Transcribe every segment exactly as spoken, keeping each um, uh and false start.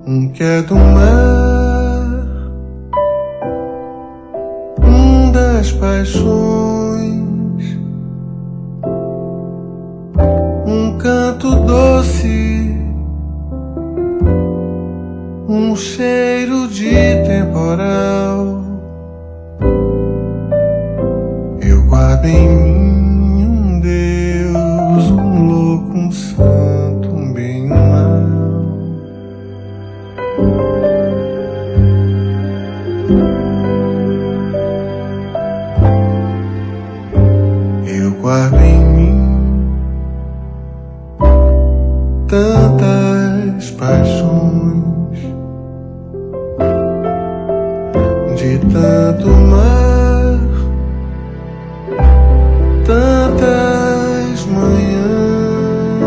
um que é do mar, um das paixões, um canto doce, um cheiro de temporal. Eu guardo em mim um Deus, um louco, um santo, um bem, um mal. Eu guardo em mim tantas paixões, de tanto mar, tantas manhãs,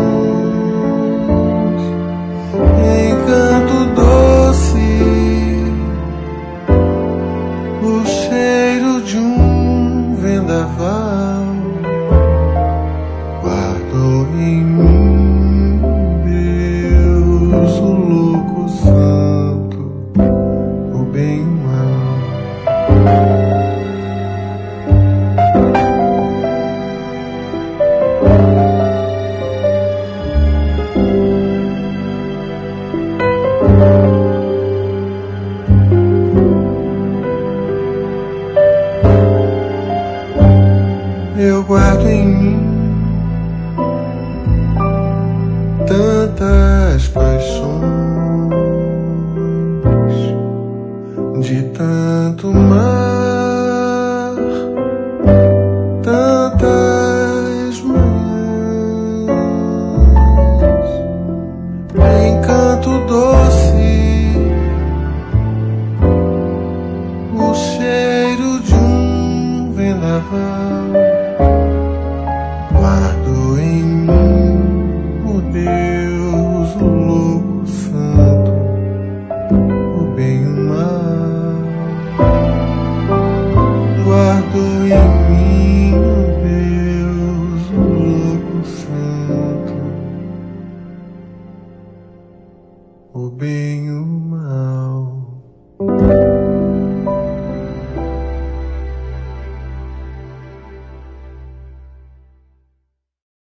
encanto doce, o cheiro de um vendaval. Guardo em mim, Deus, o louco, o santo, o bem e o mal. Eu guardo em mim tantas paixões, de tanto mar, tantas manhãs, encanto doce, o cheiro de um vendaval. Guardo em mim o Deus, o louco, o santo, o bem e o mal. Guardo em mim o Deus, o louco, o santo, o bem e o mal.